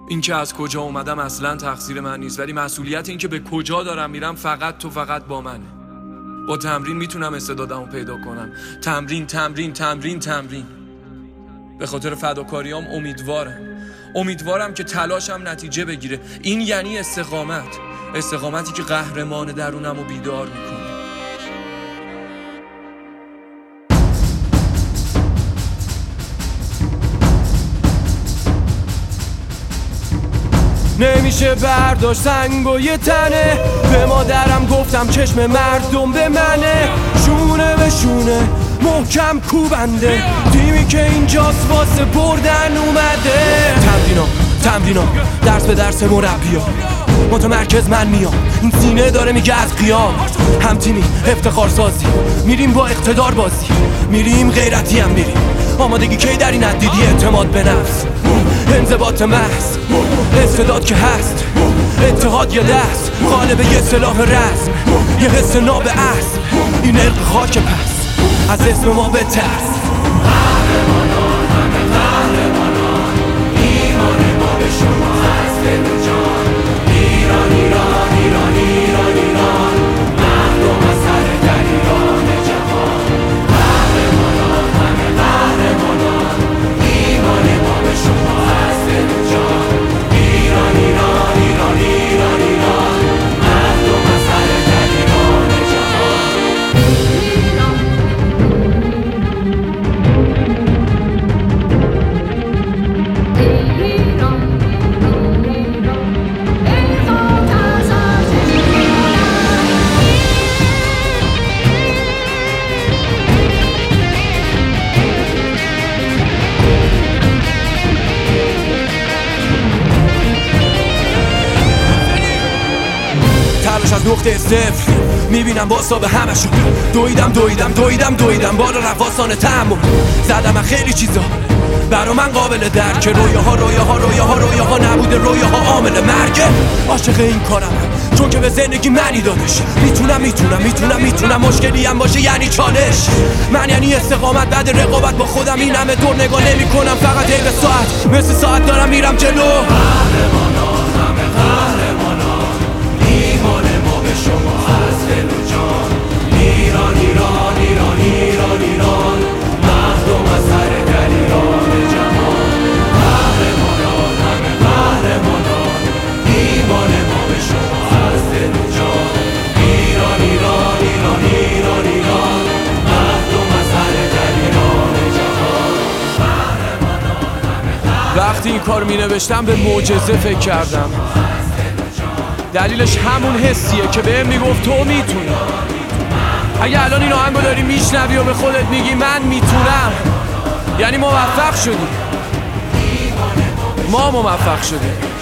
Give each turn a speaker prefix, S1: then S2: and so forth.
S1: این که از کجا اومدم اصلا تقصیر من نیست، ولی مسئولیت این که به کجا دارم میرم فقط با منه. با تمرین میتونم استعدادمو پیدا کنم. تمرین. به خاطر فداکاریام امیدوارم که تلاشم نتیجه بگیره. این یعنی استقامتی که قهرمان درونمو بیدار میکنه. نمیشه برداشت سنگ و یه تنه. به مادرم گفتم چشم مردم به منه. شونه به شونه محکم کوبنده. تیمی که اینجاست واسه بردن اومده. تمرینا درس به درس مربیا. متمرکز من میام. این سینه داره میگه از قیام. هم تیمی افتخار سازی. میریم با اقتدار بازی. میریم غیرتی هم میریم. آمادگی کی در این دیدی؟ اعتماد به نفس، انضباط محض، استعداد که هست، اتحاد یه دست، غالب یه سلاح رسم، یه حس ناب اسب. این ارق خاک پس از اسم ما بترس.
S2: قهرمانان همه قهرمانان، ایمان ما به شما هست دل و جان. ایران مردم از سر در ایران جهان. قهرمانان همه قهرمانان، ایمان ما به شما هست دل و جان. ایران مردم از سر در ایران جهان.
S1: تلاش از نقطه صفر میبینم باسا به همشون. دویدم بالا رفاسان تحمل. زدم من خیلی چیزا برا من قابل درک. رویاها نبوده، رویاها عامل مرگه. عاشق این کارم چون که به زندگی معنی دادش. میتونم مشکلی هم باشه یعنی چالش. من یعنی استقامت بعد رقابت با خودم. این همه دور نگاه نمی کنم، فقط به ساعت مثل ساعت دارم میرم جلو.
S2: قهرمانان همه قهرمانان، ایمان ما به شما هست دل و جان. ایران مردم از سر در ایران جهان. قهرمانان همه قهرمانان، ایمان ما به شما هست دل و جان. ایران مردم از سر در ایران جهان.
S1: وقتی این کار می نوشتم به معجزه فکر کردم. دلیلش همون حسیه که بهم میگفت تو میتونی. اگه الان این آهنگو داری میشنوی و به خودت میگی من میتونم، یعنی موفق شدی. ما موفق شدیم.